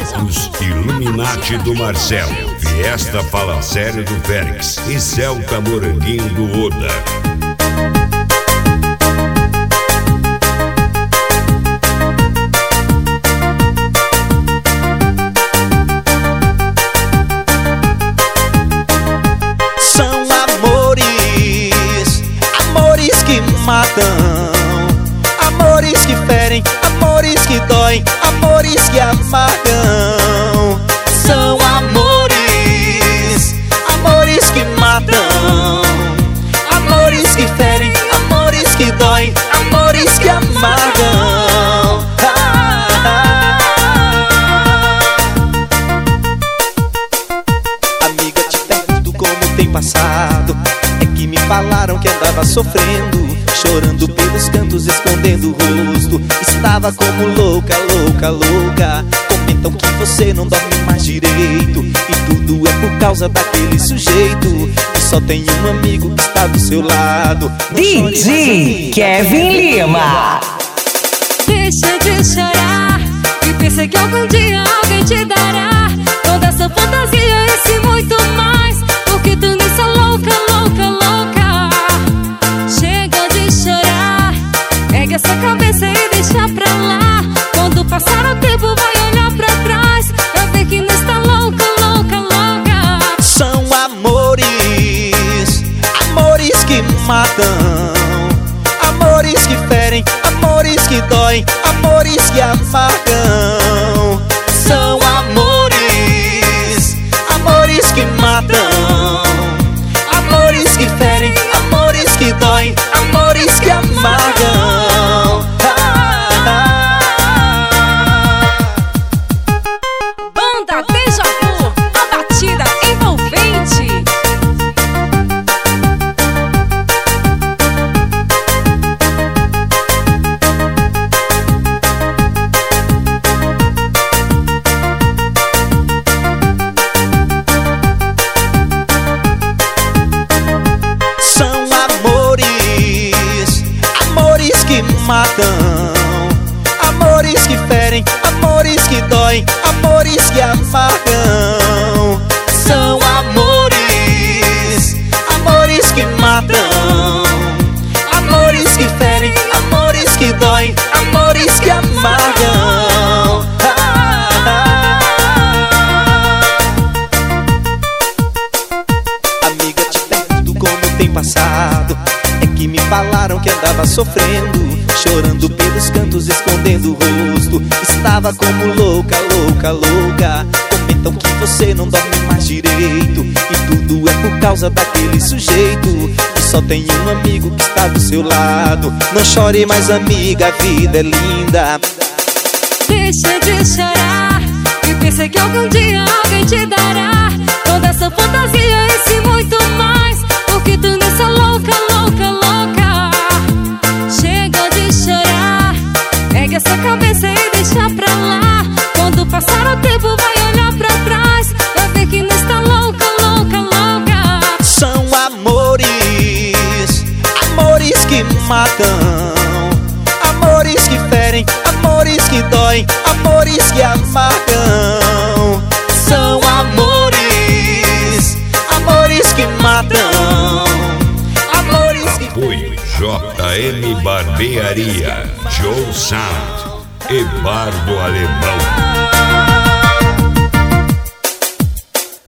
Os Illuminati do Marcelo, Fiesta Fala Sério do Félix e Celta Moranguinho do Oda. São amores, amores que matam, amores que ferem, amores que doem, amores que amargam. São amores, amores que matam, amores que ferem, amores que doem, amores que amargam. Amiga, te pergunto como tem passado. É que me falaram que andava sofrendo, chorando pelos cantos, escondendo o rosto. Estava como louca, louca, louca. Comentam que você não dorme mais direito, e tudo é por causa daquele sujeito que só tem um amigo que está do seu lado. DJ Kevin Lima. Deixa de chorar e pensa que algum dia alguém te dará toda essa fantasia, esse muito mais, porque tu nessa louca, louca, louca. Chega de chorar, pega essa cabeça e deixa pra lá. Quando passar o tempo vai olhar pra trás, pra ver que não está louca, louca, louca. São amores, amores que matam, amores que ferem, amores que doem, amores que amargam. São amores, amores que matam, amores que ferem, amores que doem, amores que amargam. Banda Deja Vu, a batida envolvente. São amores, amores que matam, amores que ferem, amores que doem, amores que amargam. São amores, amores que matam, amores que ferem, amores que doem, amores que amargam. Amiga, te pergunto como tem passado. É que me falaram que andava sofrendo, chorando pelos cantos, escondendo o rosto. Estava como louca, louca, louca. Comentam que você não dorme mais direito, e tudo é por causa daquele sujeito que só tem um amigo que está do seu lado. Não chore mais, amiga, a vida é linda. Deixa de chorar e pensa que algum dia alguém te dará toda essa fantasia, esse muito mais, porque tu nessa louca, louca, louca. Chega de chorar, pega essa cabeça e deixa pra lá. Quando passar o tempo vai olhar pra trás, vai ver que não está louca, louca, louca. São amores, amores que matam, amores que ferem, amores que doem, amores que amargam. São amores, amores que matam, amores que... Apoio JM Barbearia, Joe Sound e Bar do Alemão.